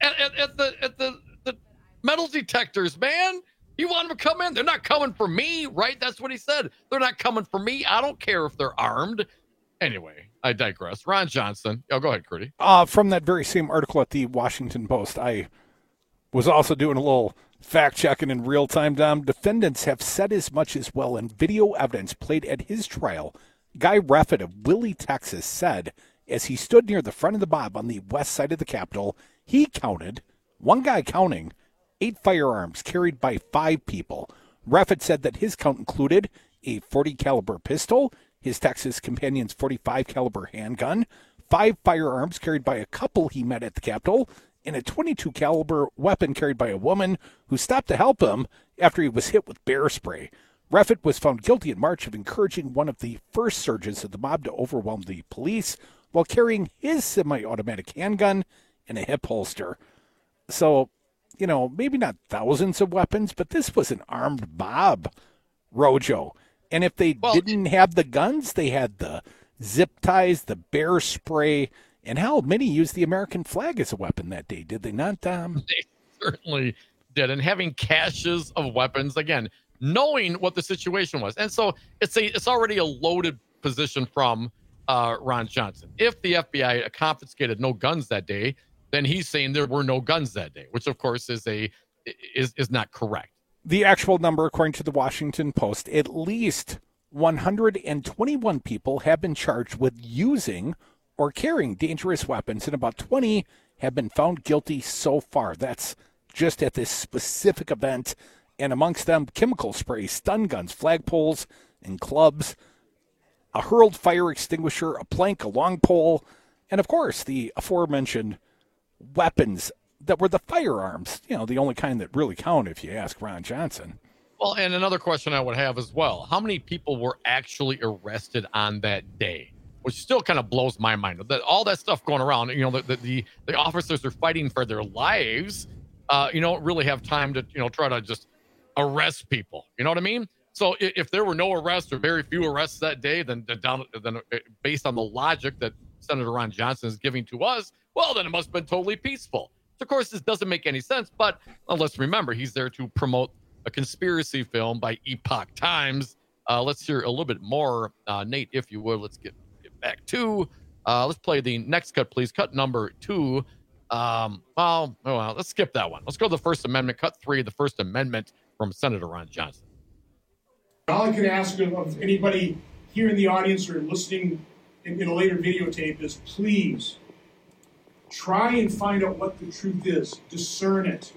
at the metal detectors, man. You want them to come in? They're not coming for me, right? That's what he said. They're not coming for me. I don't care if they're armed. Anyway, I digress. Ron Johnson. Oh, go ahead, Curdy. From that very same article at the Washington Post, I was also doing a little fact-checking in real time, Dom. Defendants have said as much as well in video evidence played at his trial. Guy Reffitt of Willie, Texas, said as he stood near the front of the mob on the west side of the Capitol, he counted, one guy counting, 8 firearms carried by 5 people. Reffitt said that his count included a .40 caliber pistol, his Texas companion's .45 caliber handgun, 5 firearms carried by a couple he met at the Capitol, and a .22 caliber weapon carried by a woman who stopped to help him after he was hit with bear spray. Reffitt was found guilty in March of encouraging one of the first surges of the mob to overwhelm the police while carrying his semi-automatic handgun in a hip holster. So, maybe not thousands of weapons, but this was an armed mob, Rojo. And if they didn't have the guns, they had the zip ties, the bear spray, and hell, many used the American flag as a weapon that day. Did they not, Tom? They certainly did. And having caches of weapons, again, knowing what the situation was. And so it's already a loaded position from Ron Johnson. If the FBI confiscated no guns that day, then he's saying there were no guns that day, which of course is not correct. The actual number, according to the Washington Post, at least 121 people have been charged with using or carrying dangerous weapons, and about 20 have been found guilty so far. That's just at this specific event. And amongst them, chemical spray, stun guns, flagpoles, and clubs, a hurled fire extinguisher, a plank, a long pole, and of course, the aforementioned weapons that were the firearms, the only kind that really count if you ask Ron Johnson. Well, and another question I would have as well, how many people were actually arrested on that day? Which still kind of blows my mind. All that stuff going around, the officers are fighting for their lives. You don't really have time to, try to just arrest people. You know what I mean? So if there were no arrests or very few arrests that day, then based on the logic that Senator Ron Johnson is giving to us, well, then it must have been totally peaceful. So of course, this doesn't make any sense. But let's remember, he's there to promote a conspiracy film by Epoch Times. Let's hear a little bit more, Nate, if you would. Let's get back to. Let's play the next cut, please. Cut number 2. Let's skip that one. Let's go to the First Amendment. Cut 3, the First Amendment from Senator Ron Johnson. All I can ask of anybody here in the audience or listening in a later videotape is please try and find out what the truth is. Discern it.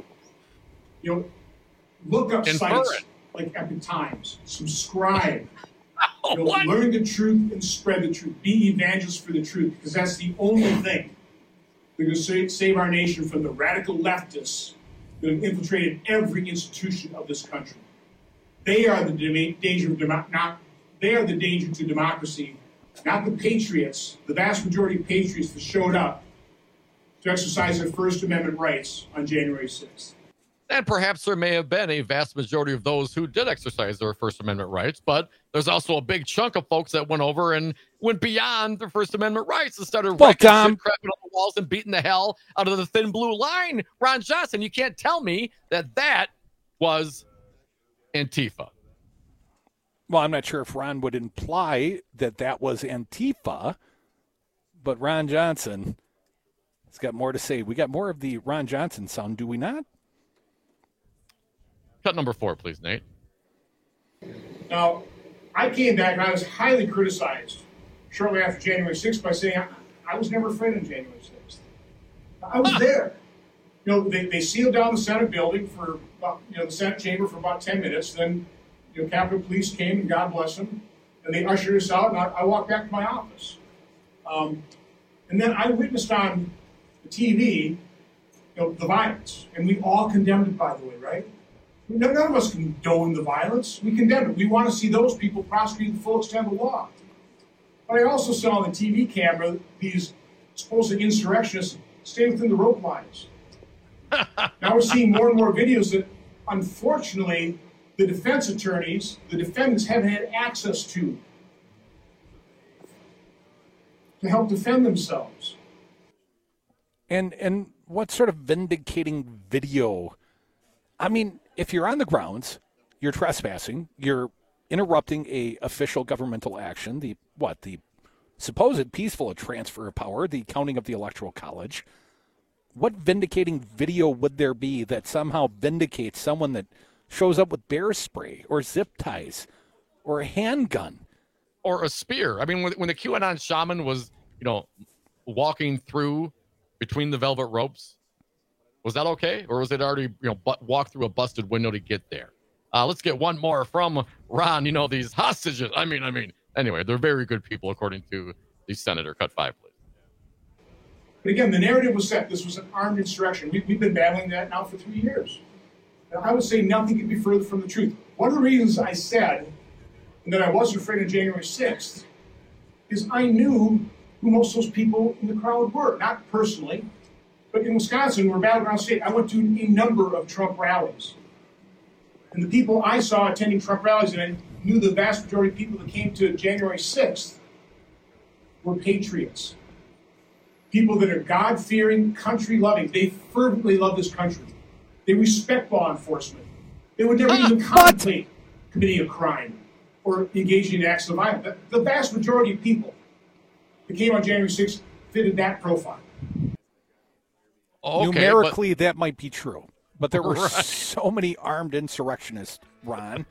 Look up sites like Epoch Times. Subscribe. Learn the truth and spread the truth. Be evangelists for the truth, because that's the only thing that can save our nation from the radical leftists that have infiltrated every institution of this country. They are the danger to democracy, not the patriots, the vast majority of patriots that showed up to exercise their First Amendment rights on January 6th. And perhaps there may have been a vast majority of those who did exercise their First Amendment rights, but there's also a big chunk of folks that went over and went beyond their First Amendment rights and started wrecking shit, crapping on the walls and beating the hell out of the thin blue line. Ron Johnson, you can't tell me that was Antifa. Well, I'm not sure if Ron would imply that was Antifa, but Ron Johnson has got more to say. We got more of the Ron Johnson sound, do we not? Cut number 4, please, Nate. Now, I came back and I was highly criticized shortly after January 6th by saying I was never afraid on January 6th. I was there. They sealed down the Senate building for the Senate chamber for about 10 minutes. Then, Capitol Police came, and God bless them, and they ushered us out, and I walked back to my office. And then I witnessed on the TV, the violence, and we all condemned it, by the way, right? None of us condone the violence. We condemn it. We want to see those people prosecuted to the full extent of the law. But I also saw on the TV camera these supposed insurrectionists stay within the rope lines. Now we're seeing more and more videos that, unfortunately, the defense attorneys, the defendants haven't had access to help defend themselves. And what sort of vindicating video? I mean, if you're on the grounds, you're trespassing, you're interrupting a official governmental action, the supposed peaceful transfer of power, the counting of the Electoral College. What vindicating video would there be that somehow vindicates someone that shows up with bear spray or zip ties or a handgun? Or a spear. I mean, when the QAnon shaman was, walking through between the velvet ropes, was that okay? Or was it already, walk through a busted window to get there? Let's get one more from Ron. These hostages. I mean, anyway, they're very good people, according to the senator. Cut 5, please. But again, the narrative was set. This was an armed insurrection. We've been battling that now for 3 years. And I would say nothing could be further from the truth. One of the reasons I said that I wasn't afraid of January 6th is I knew who most of those people in the crowd were. Not personally, but in Wisconsin, we're a battleground state. I went to a number of Trump rallies. And the people I saw attending Trump rallies, and I knew the vast majority of people that came to January 6th were patriots. People that are God-fearing, country-loving. They fervently love this country. They respect law enforcement. They would never even contemplate committing a crime or engaging in acts of violence. The vast majority of people that came on January 6th fitted that profile. Okay, numerically, that might be true. But there were so many armed insurrectionists, Ron.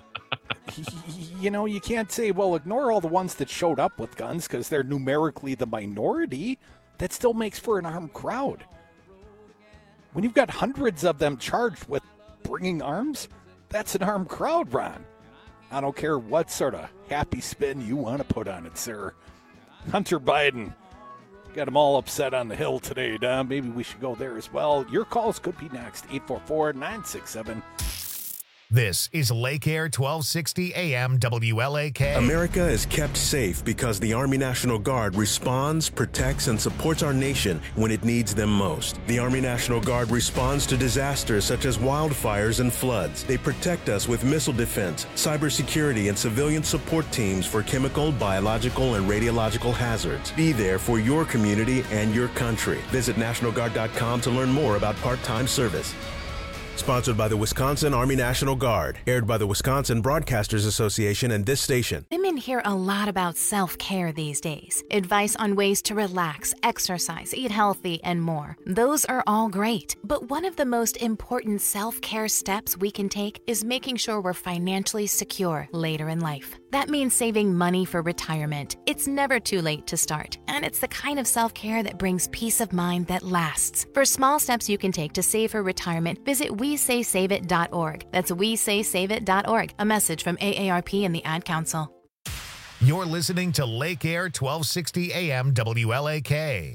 You can't say, well, ignore all the ones that showed up with guns because they're numerically the minority. That still makes for an armed crowd. When you've got hundreds of them charged with bringing arms, that's an armed crowd, Ron. I don't care what sort of happy spin you want to put on it, sir. Hunter Biden got them all upset on the Hill today, Dom. Maybe we should go there as well. Your calls could be next. 844-967. This is Lake Air 1260 AM WLAK. America is kept safe because the Army National Guard responds, protects, and supports our nation when it needs them most. The Army National Guard responds to disasters such as wildfires and floods. They protect us with missile defense, cybersecurity, and civilian support teams for chemical, biological, and radiological hazards. Be there for your community and your country. Visit NationalGuard.com to learn more about part-time service. Sponsored by the Wisconsin Army National Guard. Aired by the Wisconsin Broadcasters Association and this station. Women hear a lot about self-care these days. Advice on ways to relax, exercise, eat healthy, and more. Those are all great. But one of the most important self-care steps we can take is making sure we're financially secure later in life. That means saving money for retirement. It's never too late to start, and it's the kind of self-care that brings peace of mind that lasts. For small steps you can take to save for retirement, visit WeSaySaveIt.org. That's WeSaySaveIt.org. A message from AARP and the Ad Council. You're listening to Lake Air 1260 AM WLAK.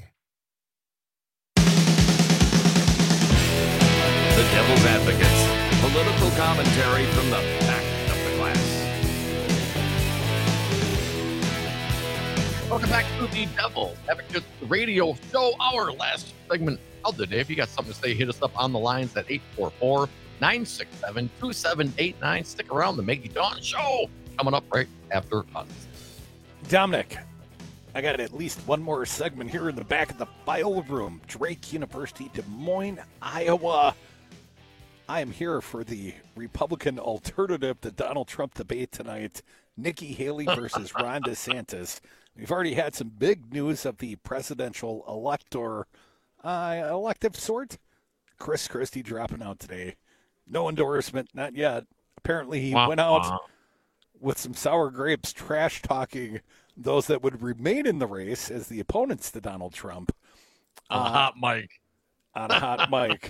The Devil's Advocates. Political commentary from the back of the glass. Welcome back to the Devil's Advocates Radio Show, our last segment of the day. If you got something to say, hit us up on the lines at 844-967-2789. Stick around. The Maggie Dawn Show coming up right after us. Dominic, I got at least one more segment here in the back of the file room. Drake University, Des Moines, Iowa. I am here for the Republican alternative to Donald Trump debate tonight. Nikki Haley versus Ron DeSantis. We've already had some big news of the presidential elective sort. Chris Christie dropping out today. No endorsement, not yet. Apparently he went out with some sour grapes, trash talking those that would remain in the race as the opponents to Donald Trump. On a hot mic. On a hot mic.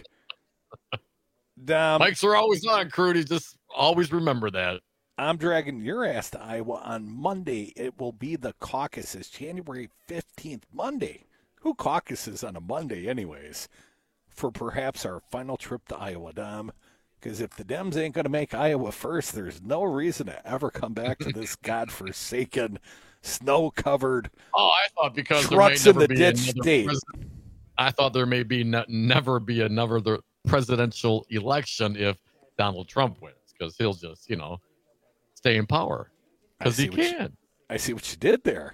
Mics are always on, Crudy. Just always remember that. I'm dragging your ass to Iowa on Monday. It will be the caucuses, January 15th, Monday. Who caucuses on a Monday anyways? For perhaps our final trip to Iowa, Dom. Because if the Dems ain't going to make Iowa first, there's no reason to ever come back to this godforsaken, snow-covered I thought because trucks there in may the never be ditch state. I thought there may be never be another presidential election if Donald Trump wins, because he'll just, stay in power because he can. I see what you did there.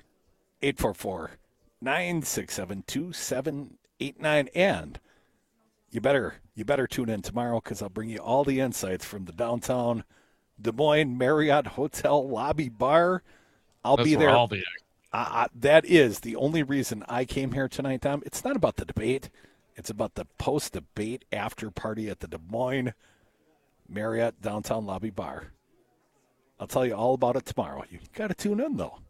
844-967-2789. And you better tune in tomorrow because I'll bring you all the insights from the downtown Des Moines Marriott Hotel lobby bar. That's be there. All the that is the only reason I came here tonight, Tom. It's not about the debate. It's about the post-debate after party at the Des Moines Marriott downtown lobby bar. I'll tell you all about it tomorrow. You got to tune in, though.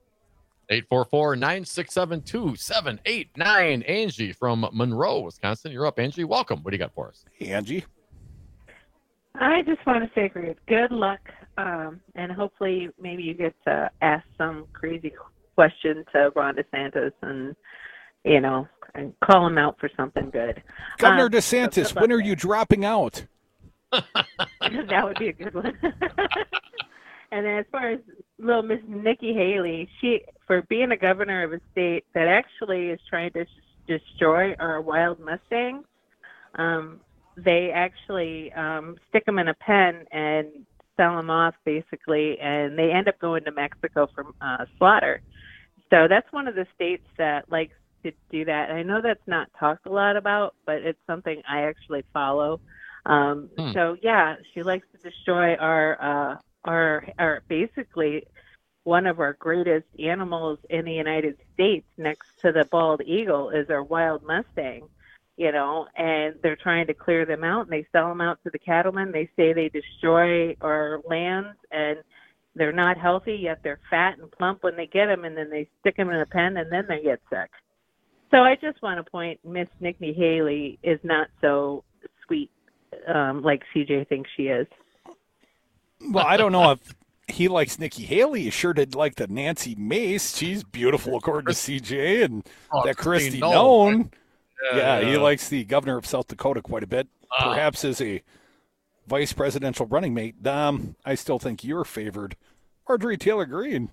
844-967-2789. Angie from Monroe, Wisconsin. You're up, Angie. Welcome. What do you got for us? Hey, Angie. I just want to say good luck, and hopefully maybe you get to ask some crazy question to Ron DeSantis and, and call him out for something good. Governor DeSantis, when are you dropping out? That would be a good one. And then as far as little Miss Nikki Haley, for being a governor of a state that actually is trying to destroy our wild Mustangs, they actually stick them in a pen and sell them off, basically, and they end up going to Mexico for slaughter. So that's one of the states that likes to do that. And I know that's not talked a lot about, but it's something I actually follow. So, yeah, she likes to destroy our basically one of our greatest animals in the United States next to the bald eagle is our wild Mustang, and they're trying to clear them out, and they sell them out to the cattlemen. They say they destroy our lands, and they're not healthy, yet they're fat and plump when they get them, and then they stick them in a pen, and then they get sick. So I just want to point, Miss Nikki Haley is not so sweet like CJ thinks she is. Well, I don't know if he likes Nikki Haley. He sure did like the Nancy Mace. She's beautiful, according to CJ, and that Kristi Noem. Yeah, he likes the governor of South Dakota quite a bit. Perhaps as a vice presidential running mate. Dom, I still think you're favored. Marjorie Taylor Greene.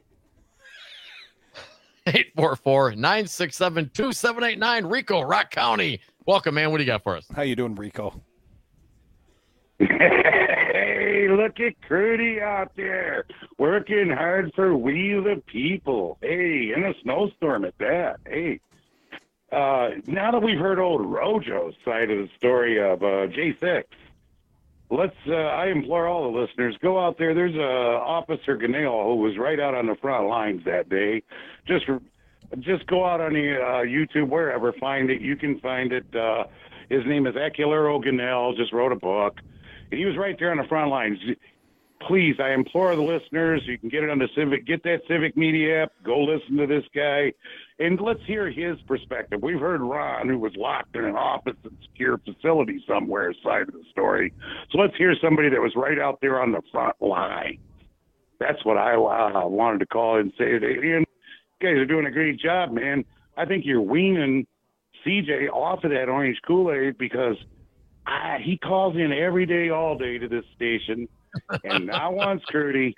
844-967-2789. Rico, Rock County. Welcome, man. What do you got for us? How you doing, Rico? Hey, look at Curdy out there working hard for we the people. Hey, in a snowstorm at that. Hey, now that we've heard old Rojo's side of the story of J6, I implore all the listeners, go out there. There's Officer Ganale who was right out on the front lines that day. Just go out on the YouTube, wherever, find it. You can find it. His name is Eculero Ganale, just wrote a book. He was right there on the front lines. Please, I implore the listeners, you can get it on the Civic, get that Civic Media app, go listen to this guy, and let's hear his perspective. We've heard Ron, who was locked in an office and secure facility somewhere, side of the story. So let's hear somebody that was right out there on the front line. That's what I wanted to call and say. Ian, you guys are doing a great job, man. I think you're weaning CJ off of that orange Kool-Aid because he calls in every day, all day to this station, and now wants Curdy.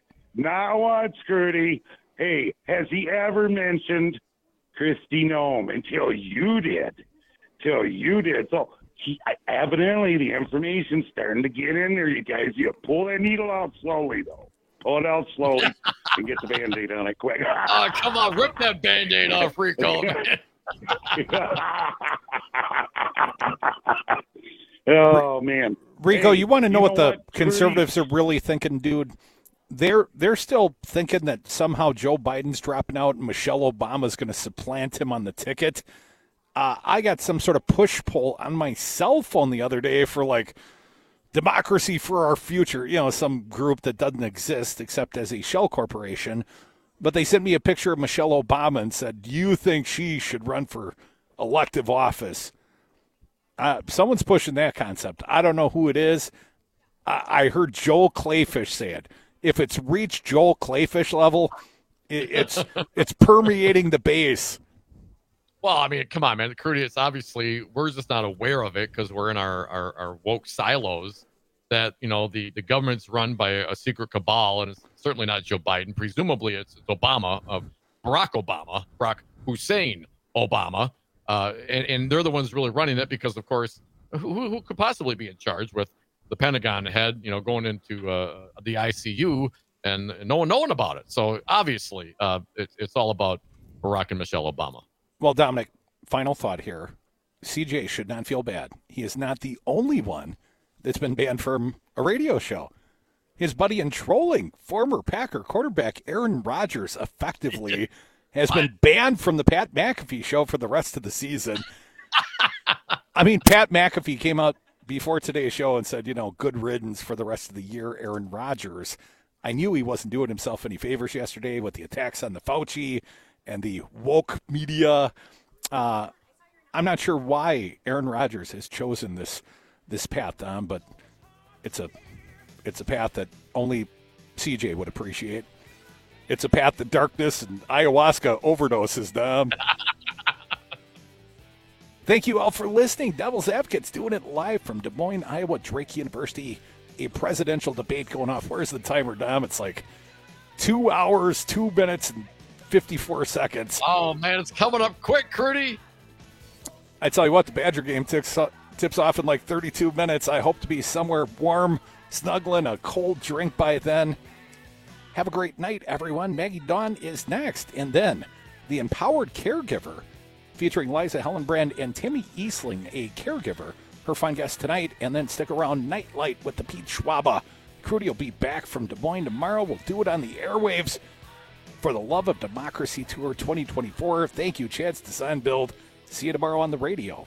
Hey, has he ever mentioned Kristi Noem until you did? So evidently the information's starting to get in there, you guys. You pull that needle out slowly, though. Pull it out slowly and get the Band-Aid on it quick. Oh, come on. Rip that Band-Aid off, Rico. Oh, man. Rico, hey, you want to know what the what, conservatives are really thinking, dude? They're still thinking that somehow Joe Biden's dropping out and Michelle Obama's going to supplant him on the ticket. I got some sort of push pull on my cell phone the other day for like Democracy for Our Future, some group that doesn't exist except as a shell corporation. But they sent me a picture of Michelle Obama and said, do you think she should run for elective office? Someone's pushing that concept. I don't know who it is. I heard Joel Clayfish say it. If it's reached Joel Clayfish level, it's permeating the base. Well, I mean, come on, man. Curdy, it's obviously, we're just not aware of it because we're in our woke silos that, the government's run by a secret cabal, and it's certainly not Joe Biden. Presumably it's Obama, Barack Hussein Obama. And they're the ones really running it because, of course, who could possibly be in charge with the Pentagon head, going into the ICU and no one knowing about it. So obviously it's all about Barack and Michelle Obama. Well, Dominic, final thought here. CJ should not feel bad. He is not the only one that's been banned from a radio show. His buddy in trolling, former Packer quarterback Aaron Rodgers, effectively has been banned from the Pat McAfee show for the rest of the season. I mean, Pat McAfee came out before today's show and said, good riddance for the rest of the year, Aaron Rodgers. I knew he wasn't doing himself any favors yesterday with the attacks on the Fauci and the woke media. I'm not sure why Aaron Rodgers has chosen this path, Dom, but it's a path that only CJ would appreciate. It's a path to darkness and ayahuasca overdoses, Dom. Thank you all for listening. Devil's Advocates doing it live from Des Moines, Iowa, Drake University. A presidential debate going off. Where's the timer, Dom? It's like 2 hours, 2 minutes, and 54 seconds. Oh, man, it's coming up quick, Curdy. I tell you what, the Badger game tips off in like 32 minutes. I hope to be somewhere warm, snuggling a cold drink by then. Have a great night, everyone. Maggie Dawn is next. And then The Empowered Caregiver, featuring Liza Hellenbrand and Timmy Easling, a caregiver. Her fine guest tonight. And then stick around, Nightlight with the Pete Schwaba. Crudy will be back from Des Moines tomorrow. We'll do it on the airwaves for the Love of Democracy Tour 2024. Thank you, Chad's Design Build. See you tomorrow on the radio.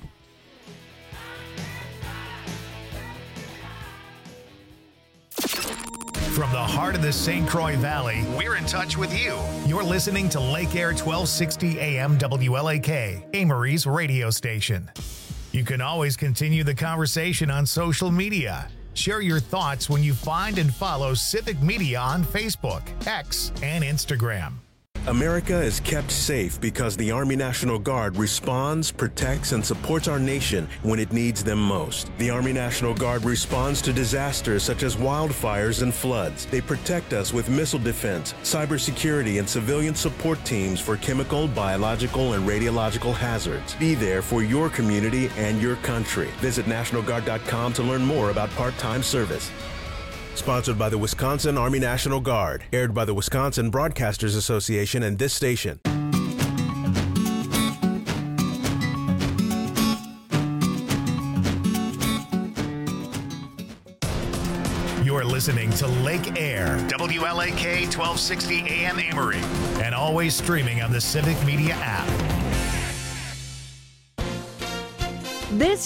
From the heart of the St. Croix Valley, we're in touch with you. You're listening to Lake Air 1260 AM WLAK, Amory's radio station. You can always continue the conversation on social media. Share your thoughts when you find and follow Civic Media on Facebook, X, and Instagram. America is kept safe because the Army National Guard responds, protects, and supports our nation when it needs them most. The Army National Guard responds to disasters such as wildfires and floods. They protect us with missile defense, cybersecurity, and civilian support teams for chemical, biological, and radiological hazards. Be there for your community and your country. Visit NationalGuard.com to learn more about part-time service. Sponsored by the Wisconsin Army National Guard. Aired by the Wisconsin Broadcasters Association and this station. You're listening to Lake Air, WLAK 1260 AM Amory, and always streaming on the Civic Media app. This